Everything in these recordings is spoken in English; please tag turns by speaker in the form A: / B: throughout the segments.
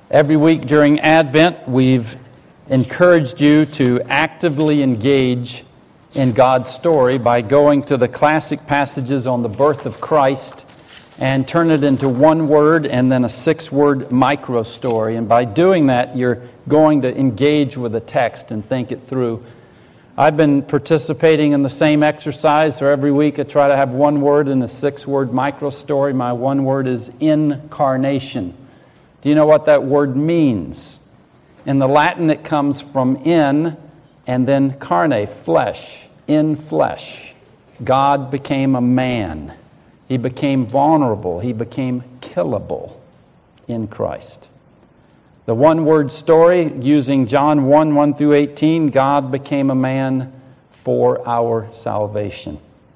A: Every week during Advent, we've encouraged you to actively engage in God's story by going to the classic passages on the birth of Christ and turn it into one word and then a 6-word micro story. And by doing that, you're going to engage with the text and think it through. I've been participating in the same exercise, so every week I try to have one word in a 6-word micro story. My one word is incarnation. Do you know what that word means? In the Latin, it comes from in and then carne, flesh, in flesh. God became a man. He became vulnerable. He became killable in Christ. The one-word story, using John 1 through 18, God became a man for our salvation.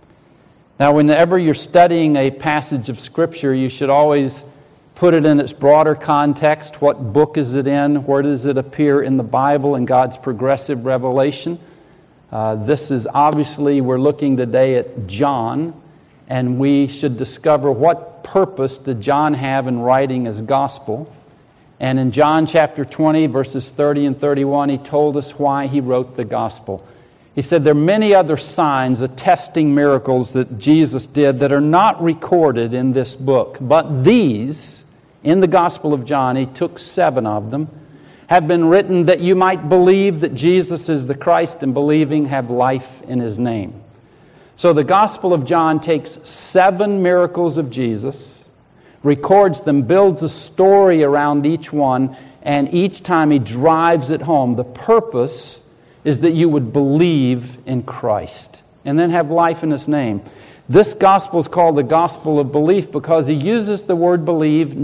A: Now, whenever you're studying a passage of Scripture, you should always put it in its broader context. What book is it in? Where does it appear in the Bible in God's progressive revelation? This is obviously, we're looking today at John, and we should discover what purpose did John have in writing his gospel. And in John chapter 20, verses 30 and 31, he told us why he wrote the gospel. He said there are many other signs attesting miracles that Jesus did that are not recorded in this book. But these, in the Gospel of John, he took 7 of them, have been written that you might believe that Jesus is the Christ, and believing have life in His name. So the Gospel of John takes 7 miracles of Jesus, records them, builds a story around each one, and each time he drives it home. The purpose is that you would believe in Christ and then have life in His name. This gospel is called the gospel of belief because he uses the word believe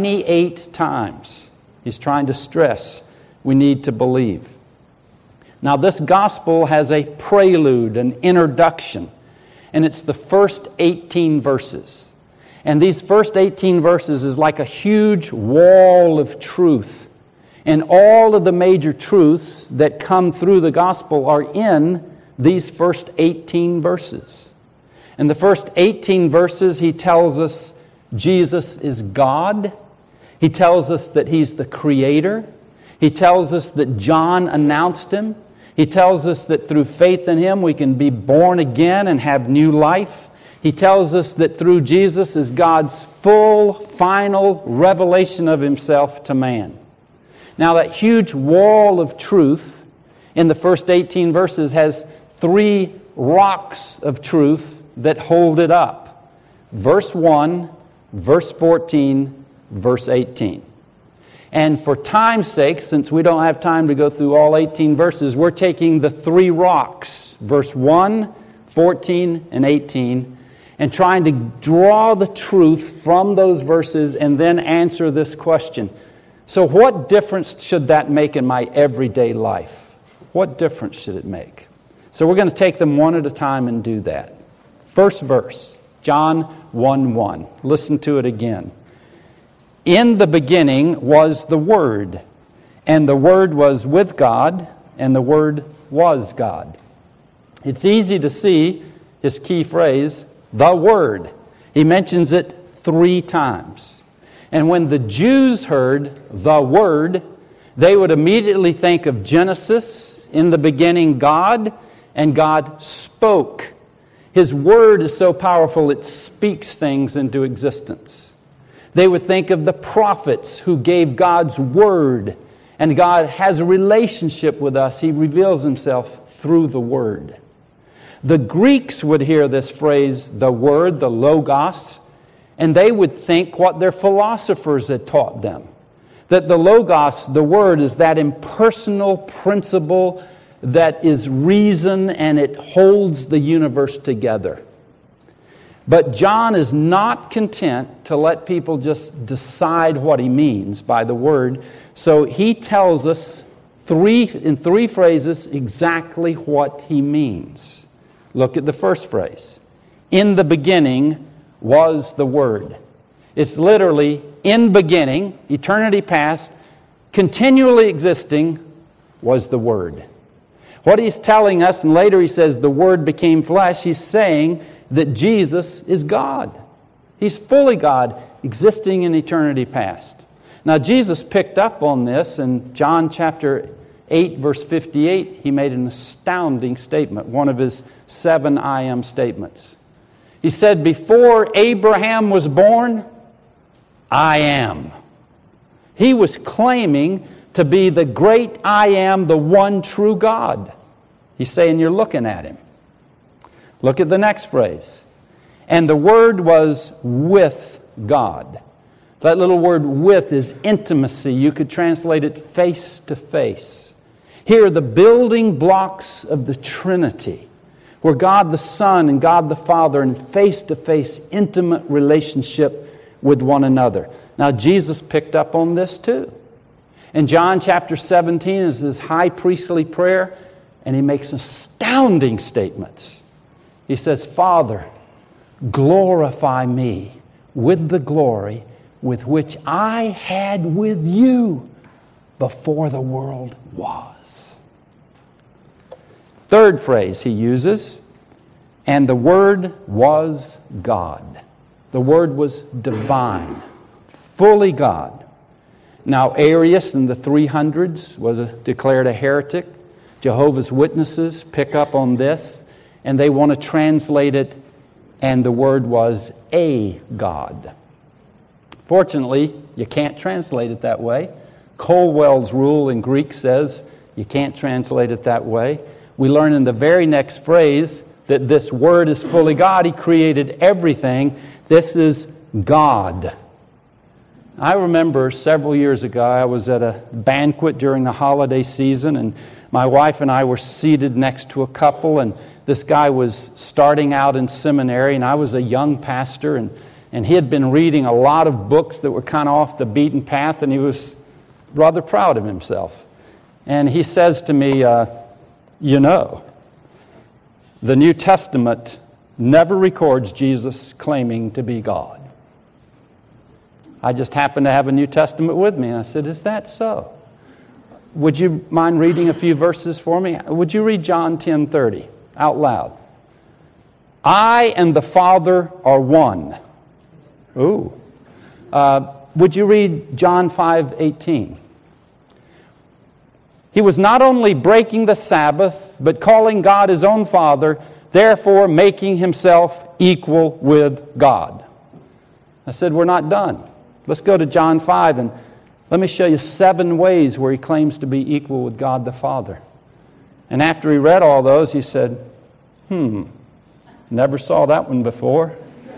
A: 98 times. He's trying to stress we need to believe. Now, this gospel has a prelude, an introduction, and it's the first 18 verses. And these first 18 verses is like a huge wall of truth. And all of the major truths that come through the gospel are in these first 18 verses. In the first 18 verses, he tells us Jesus is God. He tells us that He's the Creator. He tells us that John announced Him. He tells us that through faith in Him we can be born again and have new life. He tells us that through Jesus is God's full, final revelation of Himself to man. Now, that huge wall of truth in the first 18 verses has 3 rocks of truth that hold it up. Verse 1, verse 14, verse 18. And for time's sake, since we don't have time to go through all 18 verses, we're taking the 3 rocks, verse 1, 14, and 18, and trying to draw the truth from those verses and then answer this question. So what difference should that make in my everyday life? What difference should it make? So we're going to take them one at a time and do that. First verse, John 1:1. Listen to it again. In the beginning was the Word, and the Word was with God, and the Word was God. It's easy to see his key phrase, the Word. He mentions it 3 times. And when the Jews heard the Word, they would immediately think of Genesis, in the beginning God, and God spoke. His Word is so powerful it speaks things into existence. They would think of the prophets who gave God's Word, and God has a relationship with us. He reveals Himself through the Word. The Greeks would hear this phrase, the Word, the Logos, and they would think what their philosophers had taught them. That the Logos, the Word, is that impersonal principle that is reason and it holds the universe together. But John is not content to let people just decide what he means by the Word. So he tells us in 3 phrases exactly what he means. Look at the first phrase. In the beginning was the Word. It's literally in beginning, eternity past, continually existing was the Word. What he's telling us, and later he says the Word became flesh, he's saying that Jesus is God. He's fully God, existing in eternity past. Now, Jesus picked up on this in John chapter 8, verse 58. He made an astounding statement, one of his 7 I am statements. He said, before Abraham was born, I am. He was claiming to be the great I am, the one true God. He's saying you're looking at Him. Look at the next phrase. And the Word was with God. That little word with is intimacy. You could translate it face to face. Here are the building blocks of the Trinity, where God the Son and God the Father in face-to-face intimate relationship with one another. Now, Jesus picked up on this too. In John chapter 17 is his high priestly prayer, and he makes astounding statements. He says, Father, glorify me with the glory with which I had with you before the world was. Third phrase he uses, and the Word was God. The Word was divine, fully God. Now, Arius in the 300s was declared a heretic. Jehovah's Witnesses pick up on this, and they want to translate it, and the Word was a God. Fortunately, you can't translate it that way. Colwell's rule in Greek says you can't translate it that way. We learn in the very next phrase that this Word is fully God. He created everything. This is God. I remember several years ago, I was at a banquet during the holiday season, and my wife and I were seated next to a couple, and this guy was starting out in seminary, and I was a young pastor, and he had been reading a lot of books that were kind of off the beaten path, and he was rather proud of himself. And he says to me, you know, the New Testament never records Jesus claiming to be God. I just happened to have a New Testament with me, and I said, is that so? Would you mind reading a few verses for me? Would you read John 10:30 out loud? I and the Father are one. Ooh. Would you read John 5:18? He was not only breaking the Sabbath, but calling God His own Father, therefore making Himself equal with God. I said, we're not done. Let's go to John 5 and let me show you 7 ways where He claims to be equal with God the Father. And after he read all those, he said, never saw that one before.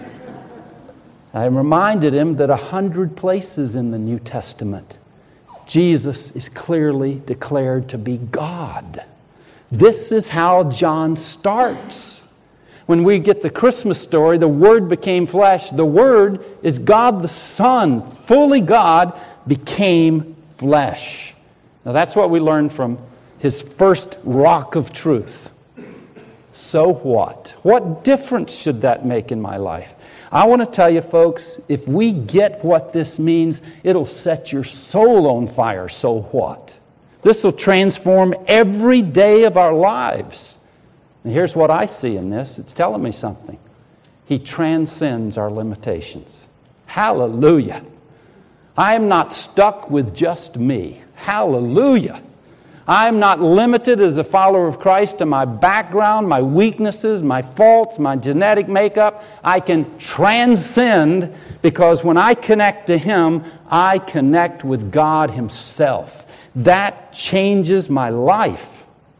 A: I reminded him that 100 places in the New Testament, Jesus is clearly declared to be God. This is how John starts. When we get the Christmas story, the Word became flesh. The Word is God the Son, fully God, became flesh. Now that's what we learned from His first rock of truth. So what? What difference should that make in my life? I want to tell you, folks, if we get what this means, it'll set your soul on fire. So what? This will transform every day of our lives. And here's what I see in this. It's telling me something. He transcends our limitations. Hallelujah. I am not stuck with just me. Hallelujah. I am not limited as a follower of Christ to my background, my weaknesses, my faults, my genetic makeup. I can transcend because when I connect to Him, I connect with God Himself. That changes my life.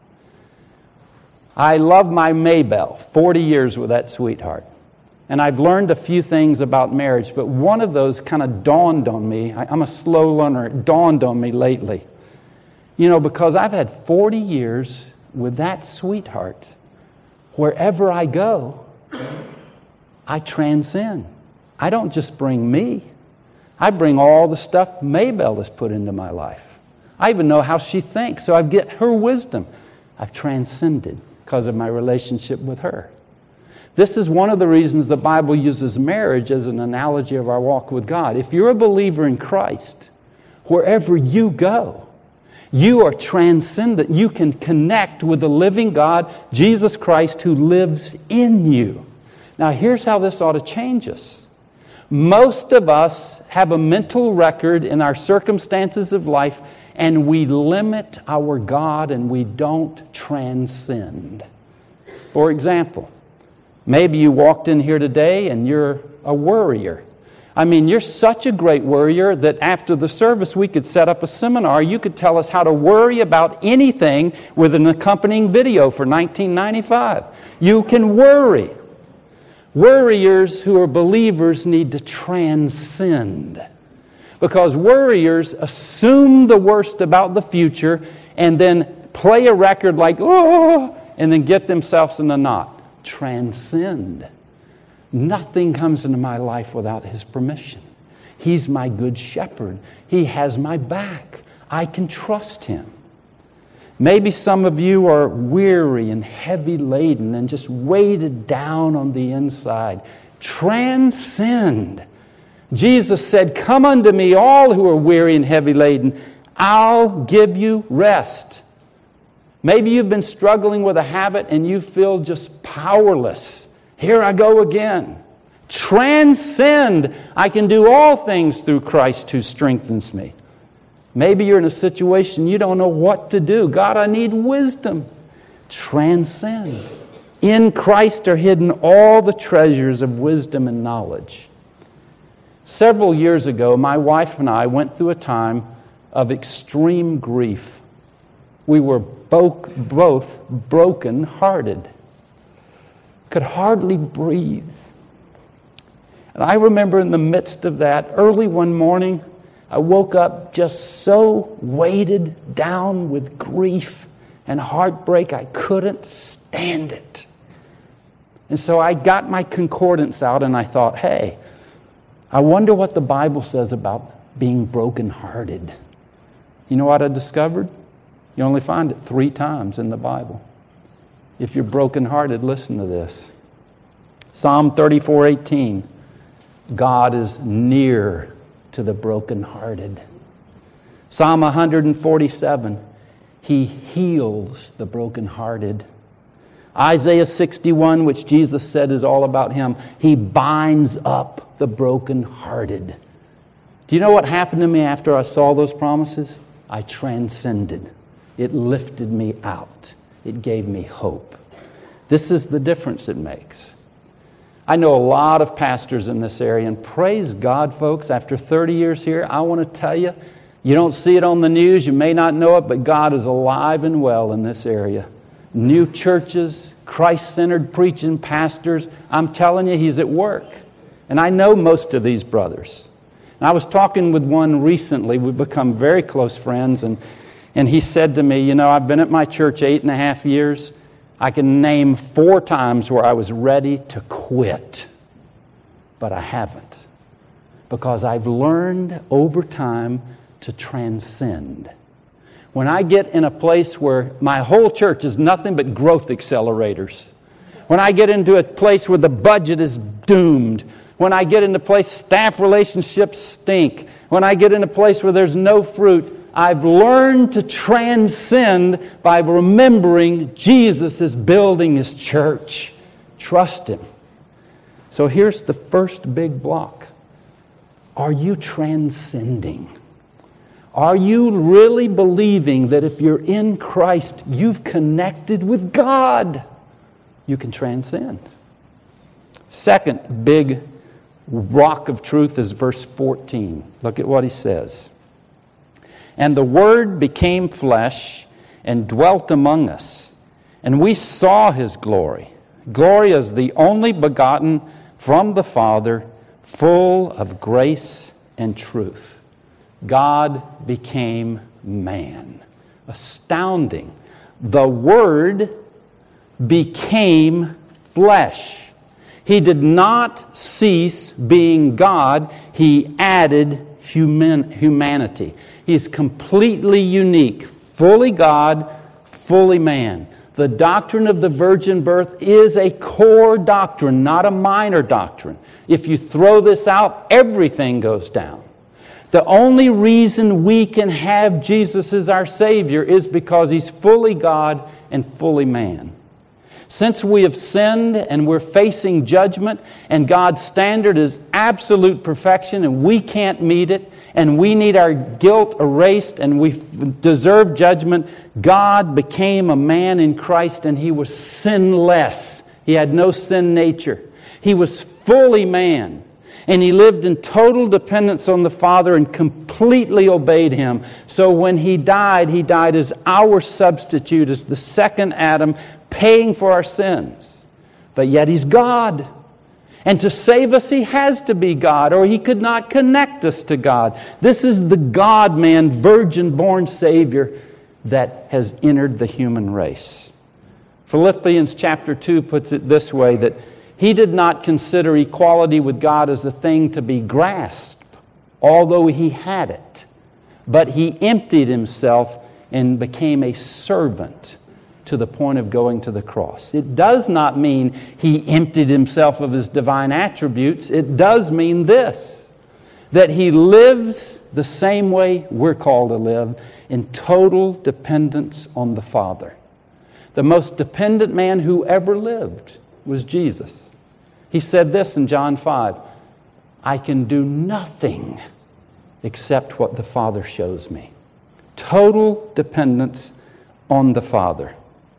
A: I love my Maybelle, 40 years with that sweetheart. And I've learned a few things about marriage, but one of those kind of dawned on me. I'm a slow learner. It dawned on me lately. You know, because I've had 40 years with that sweetheart, wherever I go, I transcend. I don't just bring me. I bring all the stuff Maybelle has put into my life. I even know how she thinks, so I get her wisdom. I've transcended because of my relationship with her. This is one of the reasons the Bible uses marriage as an analogy of our walk with God. If you're a believer in Christ, wherever you go, you are transcendent. You can connect with the living God, Jesus Christ, who lives in you. Now, here's how this ought to change us. Most of us have a mental record in our circumstances of life, and we limit our God and we don't transcend. For example, maybe you walked in here today and you're a worrier. I mean, you're such a great worrier that after the service we could set up a seminar. You could tell us how to worry about anything with an accompanying video for $19.95. You can worry. Worriers who are believers need to transcend. Because worriers assume the worst about the future and then play a record like, oh, and then get themselves in a knot. Transcend. Nothing comes into my life without His permission. He's my good shepherd. He has my back. I can trust Him. Maybe some of you are weary and heavy laden and just weighted down on the inside. Transcend. Jesus said, "Come unto me, all who are weary and heavy laden. I'll give you rest." Maybe you've been struggling with a habit and you feel just powerless. Here I go again. Transcend. I can do all things through Christ who strengthens me. Maybe you're in a situation you don't know what to do. God, I need wisdom. Transcend. In Christ are hidden all the treasures of wisdom and knowledge. Several years ago, my wife and I went through a time of extreme grief. We were both broken-hearted. Could hardly breathe. And I remember in the midst of that, early one morning, I woke up just so weighted down with grief and heartbreak, I couldn't stand it. And so I got my concordance out and I thought, hey, I wonder what the Bible says about being brokenhearted. You know what I discovered? You only find it 3 times in the Bible. If you're brokenhearted, listen to this. Psalm 34:18. God is near to the brokenhearted. Psalm 147. He heals the brokenhearted. Isaiah 61, which Jesus said is all about Him. He binds up the brokenhearted. Do you know what happened to me after I saw those promises? I transcended. It lifted me out. It gave me hope. This is the difference it makes. I know a lot of pastors in this area, and praise God, folks, after 30 years here, I want to tell you, you don't see it on the news, you may not know it, but God is alive and well in this area. New churches, Christ-centered preaching pastors, I'm telling you, He's at work. And I know most of these brothers. And I was talking with one recently, we've become very close friends, and he said to me, you know, I've been at my church 8.5 years. I can name 4 times where I was ready to quit, but I haven't. Because I've learned over time to transcend. When I get in a place where my whole church is nothing but growth accelerators, when I get into a place where the budget is doomed, when I get into a place staff relationships stink, when I get in a place where there's no fruit, I've learned to transcend by remembering Jesus is building His church. Trust Him. So here's the first big block. Are you transcending? Are you really believing that if you're in Christ, you've connected with God? You can transcend. Second big rock of truth is verse 14. Look at what he says. And the Word became flesh and dwelt among us, and we saw His glory. Glory as the only begotten from the Father, full of grace and truth. God became man. Astounding. The Word became flesh. He did not cease being God. He added humanity. He is completely unique, fully God, fully man. The doctrine of the virgin birth is a core doctrine, not a minor doctrine. If you throw this out, everything goes down. The only reason we can have Jesus as our Savior is because He's fully God and fully man. Since we have sinned and we're facing judgment, and God's standard is absolute perfection and we can't meet it, and we need our guilt erased and we deserve judgment, God became a man in Christ and He was sinless. He had no sin nature. He was fully man. And He lived in total dependence on the Father and completely obeyed Him. So when He died as our substitute, as the second Adam, paying for our sins. But yet He's God. And to save us, He has to be God, or He could not connect us to God. This is the God-man, virgin-born Savior that has entered the human race. Philippians chapter 2 puts it this way, that He did not consider equality with God as a thing to be grasped, although He had it. But He emptied Himself and became a servant to the point of going to the cross. It does not mean He emptied Himself of His divine attributes. It does mean this, that He lives the same way we're called to live, in total dependence on the Father. The most dependent man who ever lived was Jesus. He said this in John 5, I can do nothing except what the Father shows me. Total dependence on the Father.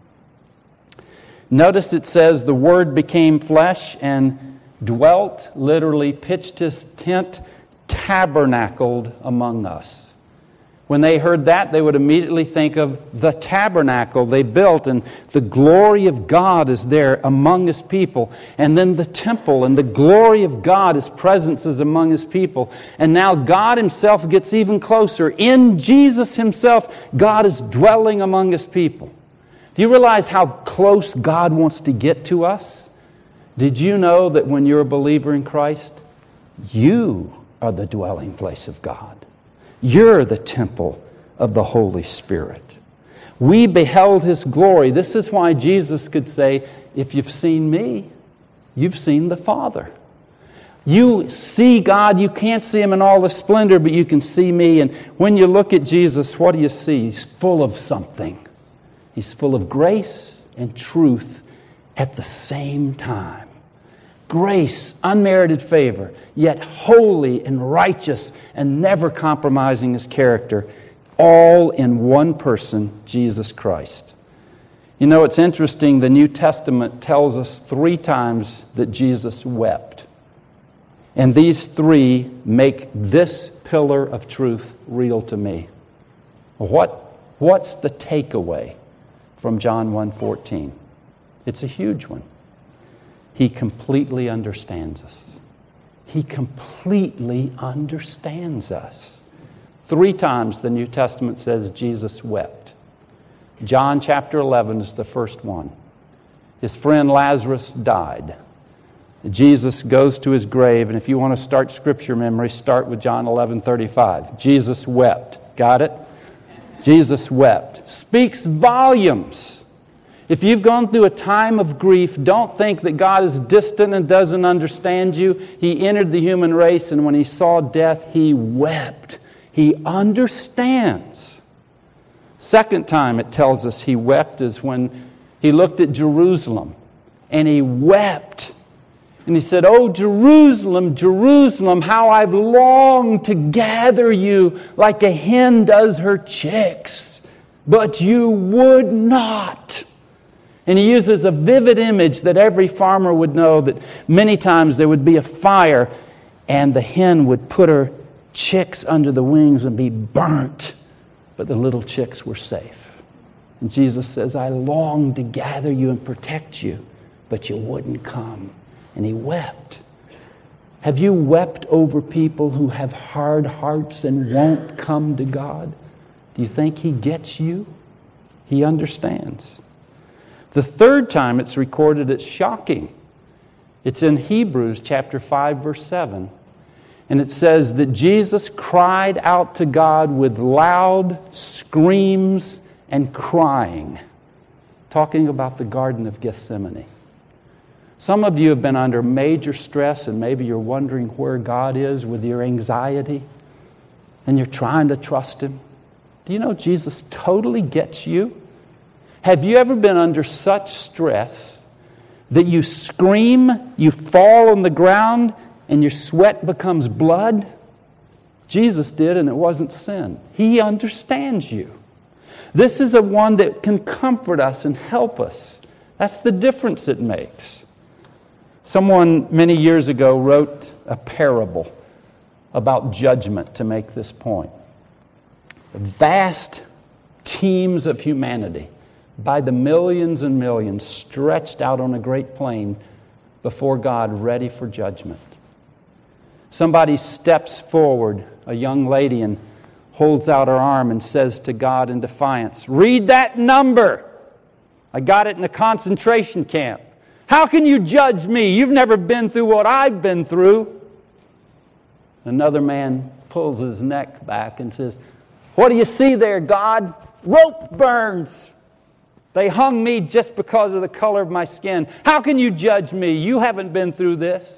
A: Notice it says the Word became flesh and dwelt, literally pitched His tent, tabernacled among us. When they heard that, they would immediately think of the tabernacle they built, and the glory of God is there among His people. And then the temple, and the glory of God, His presence is among His people. And now God Himself gets even closer. In Jesus Himself, God is dwelling among His people. Do you realize how close God wants to get to us? Did you know that when you're a believer in Christ, you are the dwelling place of God? You're the temple of the Holy Spirit. We beheld His glory. This is why Jesus could say, if you've seen me, you've seen the Father. You see God, you can't see Him in all the splendor, but you can see me. And when you look at Jesus, what do you see? He's full of something. He's full of grace and truth at the same time. Grace, unmerited favor, yet holy and righteous and never compromising His character, all in one person, Jesus Christ. You know, it's interesting, the New Testament tells us 3 times that Jesus wept. And these 3 make this pillar of truth real to me. What's the takeaway from John 1:14? It's a huge one. He completely understands us. He completely understands us. 3 times the New Testament says Jesus wept. John chapter 11 is the first one. His friend Lazarus died. Jesus goes to his grave, and if you want to start scripture memory, start with John 11:35. Jesus wept. Got it? Jesus wept. Speaks volumes. If you've gone through a time of grief, don't think that God is distant and doesn't understand you. He entered the human race, and when He saw death, He wept. He understands. Second time it tells us He wept is when He looked at Jerusalem, and He wept. And He said, "Oh, Jerusalem, Jerusalem, how I've longed to gather you like a hen does her chicks, but you would not." And He uses a vivid image that every farmer would know, that many times there would be a fire and the hen would put her chicks under the wings and be burnt, but the little chicks were safe. And Jesus says, I longed to gather you and protect you, but you wouldn't come. And He wept. Have you wept over people who have hard hearts and won't come to God? Do you think He gets you? He understands. The third time it's recorded, it's shocking. It's in Hebrews chapter 5, verse 7. And it says that Jesus cried out to God with loud screams and crying, talking about the Garden of Gethsemane. Some of you have been under major stress, and maybe you're wondering where God is with your anxiety, and you're trying to trust Him. Do you know Jesus totally gets you? Have you ever been under such stress that you scream, you fall on the ground, and your sweat becomes blood? Jesus did, and it wasn't sin. He understands you. This is a one that can comfort us and help us. That's the difference it makes. Someone many years ago wrote a parable about judgment to make this point. Vast teams of humanity, by the millions and millions, stretched out on a great plain before God, ready for judgment. Somebody steps forward, a young lady, and holds out her arm and says to God in defiance, "Read that number. I got it in a concentration camp. How can you judge me? You've never been through what I've been through." Another man pulls his neck back and says, "What do you see there, God? Rope burns. They hung me just because of the color of my skin. How can you judge me? You haven't been through this."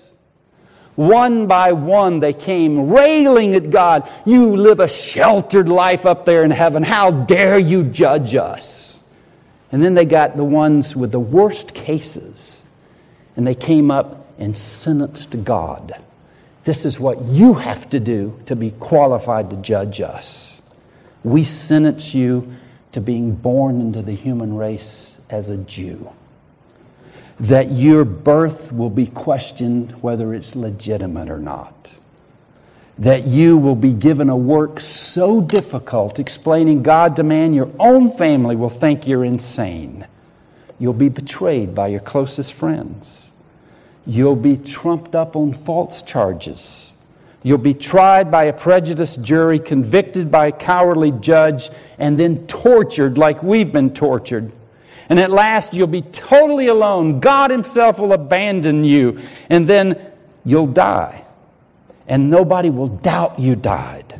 A: One by one they came railing at God. "You live a sheltered life up there in heaven. How dare you judge us?" And then they got the ones with the worst cases. And they came up and sentenced God. "This is what you have to do to be qualified to judge us. We sentence you to being born into the human race as a Jew. That your birth will be questioned whether it's legitimate or not. That you will be given a work so difficult explaining God to man, your own family will think you're insane. You'll be betrayed by your closest friends. You'll be trumped up on false charges. You'll be tried by a prejudiced jury, convicted by a cowardly judge, and then tortured like we've been tortured. And at last, you'll be totally alone. God Himself will abandon you. And then you'll die. And nobody will doubt you died.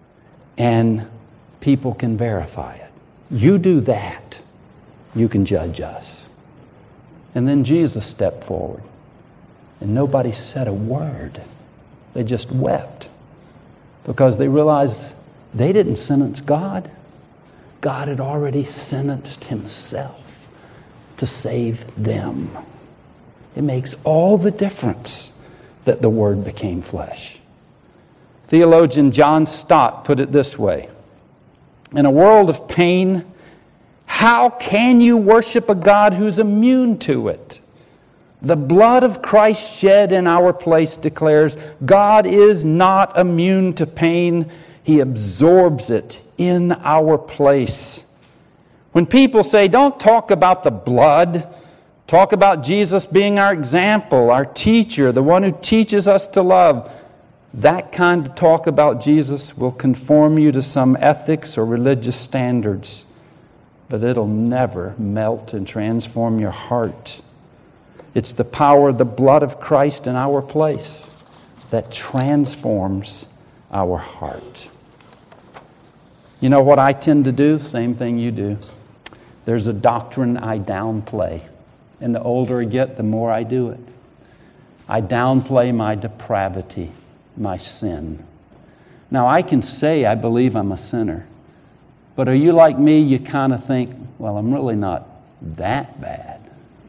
A: And people can verify it. You do that, you can judge us." And then Jesus stepped forward. And nobody said a word. They just wept. Because they realized they didn't sentence God. God had already sentenced Himself to save them. It makes all the difference that the Word became flesh. Theologian John Stott put it this way: "In a world of pain, how can you worship a God who's immune to it? The blood of Christ shed in our place declares God is not immune to pain. He absorbs it in our place." When people say, "Don't talk about the blood, talk about Jesus being our example, our teacher, the one who teaches us to love," that kind of talk about Jesus will conform you to some ethics or religious standards, but it'll never melt and transform your heart. It's the power of the blood of Christ in our place that transforms our heart. You know what I tend to do? Same thing you do. There's a doctrine I downplay. And the older I get, the more I do it. I downplay my depravity, my sin. Now, I can say I believe I'm a sinner. But are you like me? You kind of think, well, I'm really not that bad.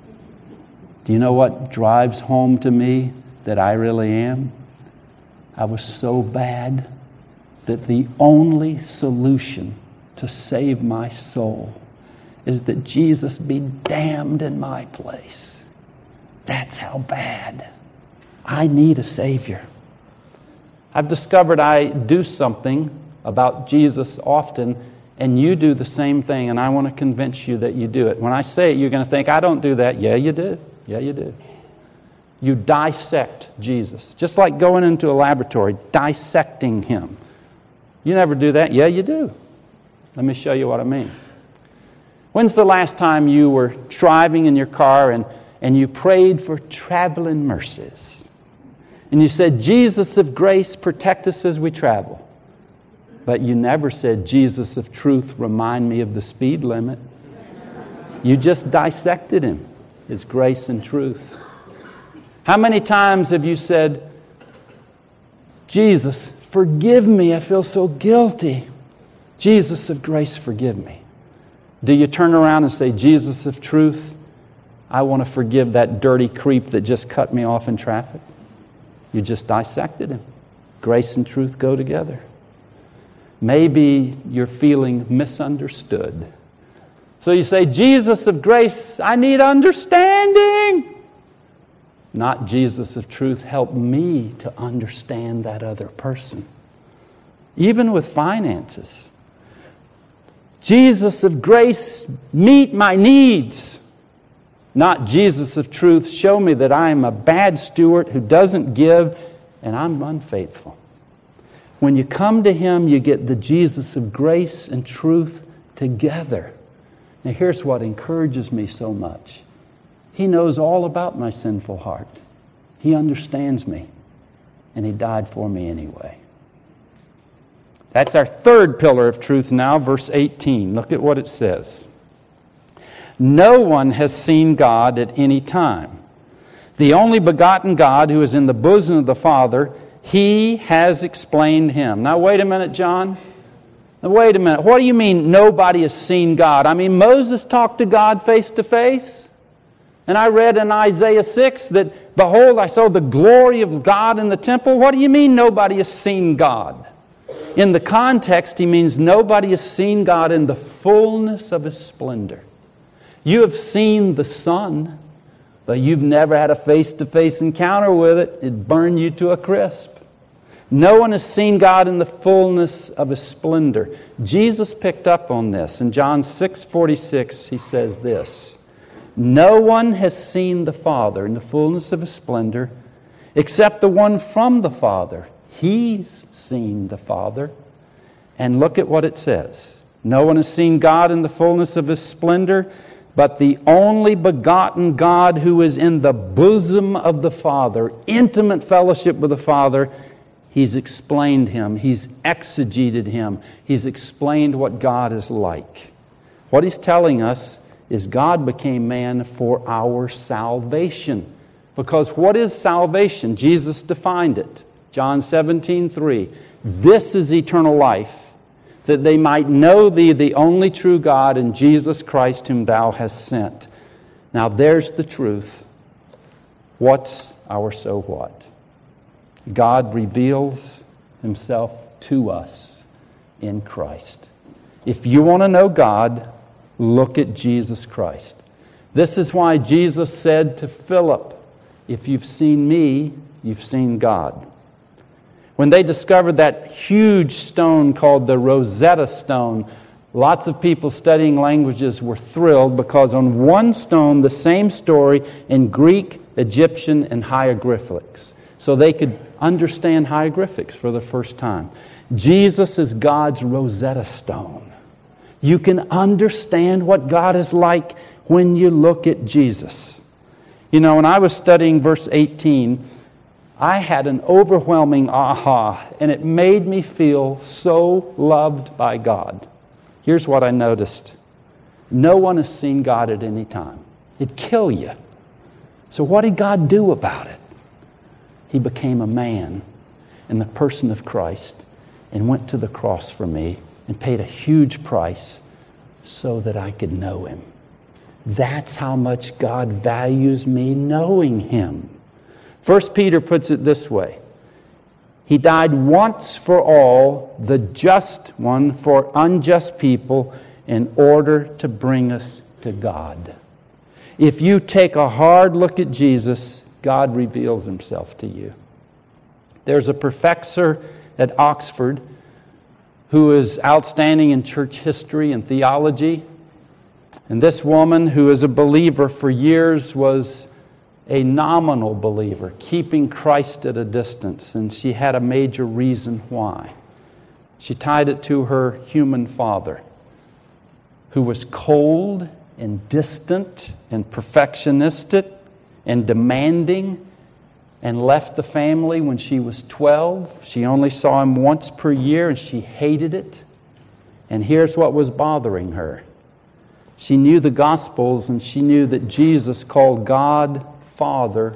A: Do you know what drives home to me that I really am? I was so bad that the only solution to save my soul is that Jesus be damned in my place. That's how bad. I need a Savior. I've discovered I do something about Jesus often, and you do the same thing, and I want to convince you that you do it. When I say it, you're going to think, I don't do that. Yeah, you do. Yeah, you do. You dissect Jesus. Just like going into a laboratory, dissecting Him. You never do that. Yeah, you do. Let me show you what I mean. When's the last time you were driving in your car and you prayed for traveling mercies? And you said, Jesus of grace, protect us as we travel. But you never said, Jesus of truth, remind me of the speed limit. You just dissected Him, His grace and truth. How many times have you said, Jesus, forgive me, I feel so guilty. Jesus of grace, forgive me. Do you turn around and say, Jesus of truth, I want to forgive that dirty creep that just cut me off in traffic. You just dissected him. Grace and truth go together. Maybe you're feeling misunderstood. So you say, Jesus of grace, I need understanding. Not Jesus of truth, help me to understand that other person. Even with finances. Jesus of grace, meet my needs. Not Jesus of truth, show me that I am a bad steward who doesn't give and I'm unfaithful. When you come to Him, you get the Jesus of grace and truth together. Now here's what encourages me so much. He knows all about my sinful heart. He understands me. And He died for me anyway. That's our third pillar of truth now, verse 18. Look at what it says. No one has seen God at any time. The only begotten God who is in the bosom of the Father, He has explained Him. Now wait a minute, John. Now wait a minute. What do you mean nobody has seen God? I mean, Moses talked to God face to face. And I read in Isaiah 6 that, behold, I saw the glory of God in the temple. What do you mean nobody has seen God? In the context, he means nobody has seen God in the fullness of His splendor. You have seen the sun, but you've never had a face-to-face encounter with it. It'd burn you to a crisp. No one has seen God in the fullness of His splendor. Jesus picked up on this. In John 6:46, He says this, no one has seen the Father in the fullness of His splendor except the one from the Father. He's seen the Father. And look at what it says. No one has seen God in the fullness of His splendor, but the only begotten God who is in the bosom of the Father, intimate fellowship with the Father, He's explained Him. He's exegeted Him. He's explained what God is like. What He's telling us is God became man for our salvation. Because what is salvation? Jesus defined it. John 17:3. This is eternal life, that they might know Thee, the only true God, and Jesus Christ whom Thou hast sent. Now there's the truth. What's our so what? God reveals Himself to us in Christ. If you want to know God, look at Jesus Christ. This is why Jesus said to Philip, if you've seen me, you've seen God. When they discovered that huge stone called the Rosetta Stone, lots of people studying languages were thrilled because on one stone, the same story in Greek, Egyptian, and hieroglyphics. So they could understand hieroglyphics for the first time. Jesus is God's Rosetta Stone. You can understand what God is like when you look at Jesus. You know, when I was studying verse 18, I had an overwhelming aha, and it made me feel so loved by God. Here's what I noticed. No one has seen God at any time. It'd kill you. So what did God do about it? He became a man in the person of Christ and went to the cross for me and paid a huge price so that I could know Him. That's how much God values me knowing Him. 1 Peter puts it this way. He died once for all, the just one for unjust people, in order to bring us to God. If you take a hard look at Jesus, God reveals Himself to you. There's a professor at Oxford who is outstanding in church history and theology. And this woman, who is a believer for years, was a nominal believer, keeping Christ at a distance, and she had a major reason why. She tied it to her human father, who was cold and distant and perfectionistic and demanding, and left the family when she was 12. She only saw him once per year, and she hated it. And here's what was bothering her. She knew the Gospels, and she knew that Jesus called God Father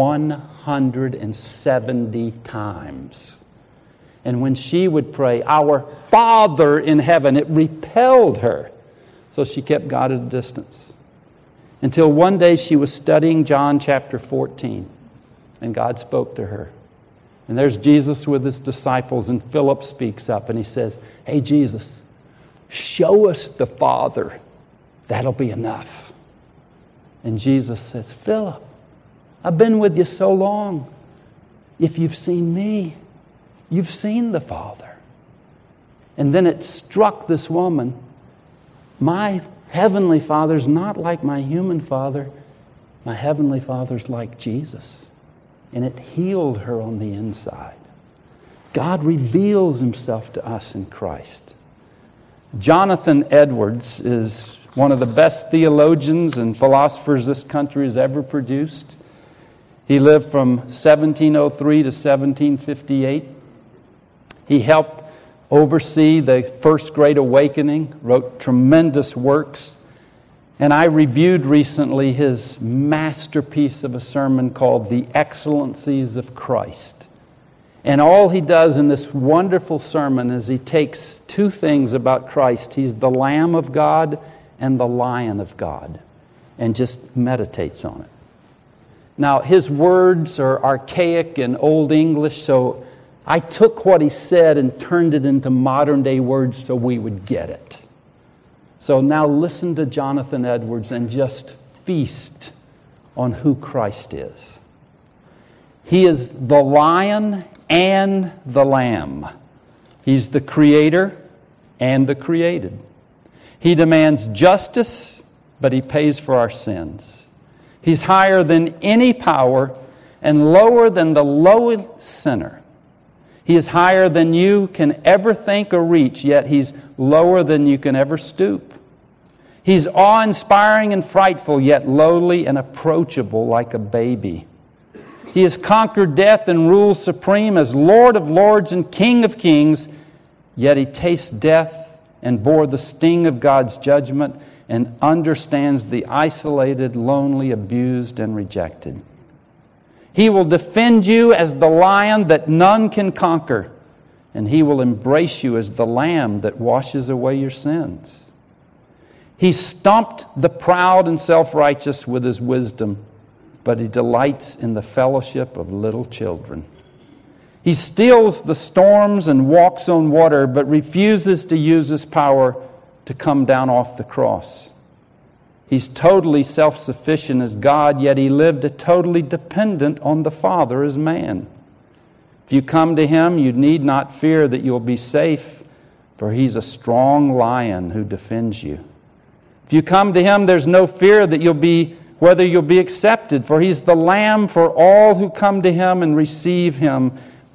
A: 170 times. And when she would pray, "Our Father in heaven," it repelled her. So she kept God at a distance. until one day she was studying John chapter 14, and God spoke to her. And there's Jesus with his disciples, and Philip speaks up, and he says, "Hey, Jesus, show us the Father. That'll be enough." And Jesus says, "Philip, I've been with you so long. If you've seen me, you've seen the Father." And then it struck this woman, my heavenly Father's not like my human father. My heavenly Father's like Jesus. And it healed her on the inside. God reveals himself to us in Christ. Jonathan Edwards is one of the best theologians and philosophers this country has ever produced. He lived from 1703 to 1758. He helped oversee the First Great Awakening, wrote tremendous works. And I reviewed recently his masterpiece of a sermon called The Excellencies of Christ. And all he does in this wonderful sermon is he takes two things about Christ. He's the Lamb of God and the Lion of God, and just meditates on it. Now, his words are archaic in Old English, so I took what he said and turned it into modern day words so we would get it. So now listen to Jonathan Edwards and just feast on who Christ is. He is the Lion and the Lamb. He's the Creator and the created. He demands justice, but he pays for our sins. He's higher than any power and lower than the lowest sinner. He is higher than you can ever think or reach, yet he's lower than you can ever stoop. He's awe-inspiring and frightful, yet lowly and approachable like a baby. He has conquered death and rules supreme as Lord of lords and King of kings, yet he tastes death and bore the sting of God's judgment and understands the isolated, lonely, abused, and rejected. He will defend you as the lion that none can conquer, and he will embrace you as the lamb that washes away your sins. He stumped the proud and self-righteous with his wisdom, but he delights in the fellowship of little children. He stills the storms and walks on water, but refuses to use his power to come down off the cross. He's totally self-sufficient as God, yet he lived totally dependent on the Father as man. If you come to him, you need not fear that you'll be safe, for he's a strong lion who defends you. If you come to him, there's no fear that whether you'll be accepted, for he's the Lamb for all who come to him and receive him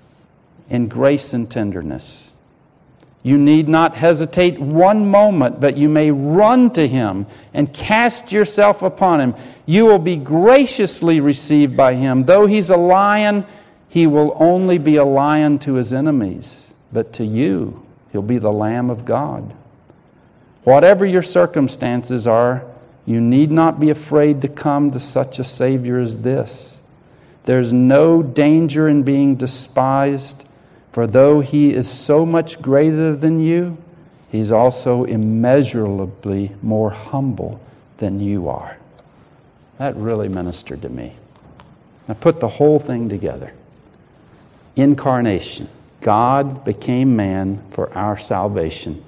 A: in grace and tenderness. You need not hesitate one moment, but you may run to him and cast yourself upon him. You will be graciously received by him. Though he's a lion, he will only be a lion to his enemies, but to you, he'll be the Lamb of God. Whatever your circumstances are, you need not be afraid to come to such a Savior as this. There's no danger in being despised, for though he is so much greater than you, he's also immeasurably more humble than you are. That really ministered to me. Now put the whole thing together. Incarnation. God became man for our salvation.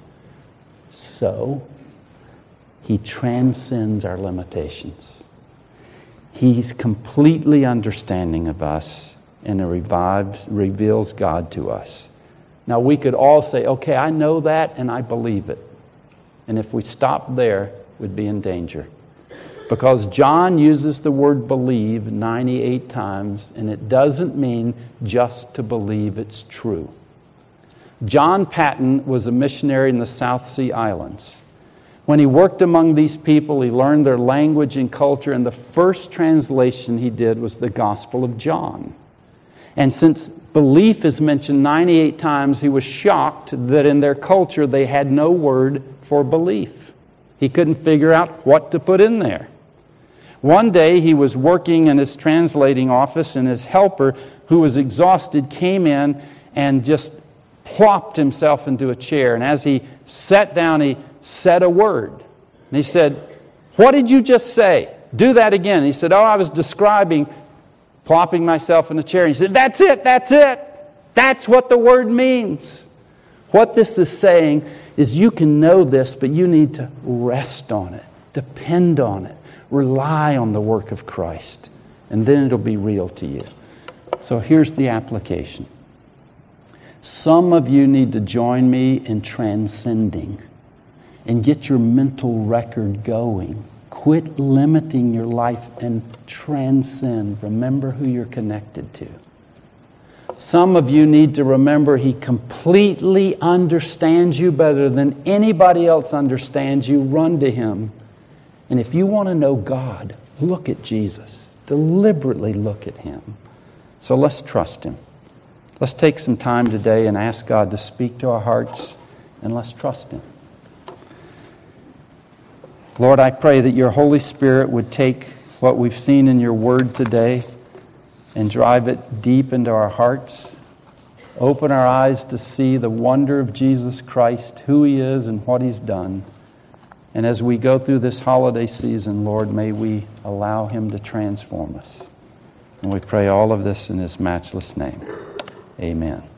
A: So, he transcends our limitations. He's completely understanding of us, and it reveals God to us. Now, we could all say, okay, I know that and I believe it. And if we stop there, we'd be in danger. Because John uses the word believe 98 times, and it doesn't mean just to believe it's true. John Paton was a missionary in the South Sea Islands. When he worked among these people, he learned their language and culture, and the first translation he did was the Gospel of John. And since belief is mentioned 98 times, he was shocked that in their culture they had no word for belief. He couldn't figure out what to put in there. One day he was working in his translating office, and his helper, who was exhausted, came in and just plopped himself into a chair. And as he sat down, he said a word. And he said, "What did you just say?" Do that again. He said, I was describing plopping myself in a chair. He said, that's it. That's what the word means. What this is saying is you can know this, but you need to rest on it, depend on it, rely on the work of Christ, and then it'll be real to you. So here's the application. Some of you need to join me in transcending and get your mental record going. Quit limiting your life and transcend. Remember who you're connected to. Some of you need to remember He completely understands you better than anybody else understands you. Run to Him. And if you want to know God, look at Jesus. Deliberately look at Him. So let's trust Him. Let's take some time today and ask God to speak to our hearts, and let's trust Him. Lord, I pray that Your Holy Spirit would take what we've seen in Your Word today and drive it deep into our hearts. Open our eyes to see the wonder of Jesus Christ, who He is and what He's done. And as we go through this holiday season, Lord, may we allow Him to transform us. And we pray all of this in His matchless name. Amen.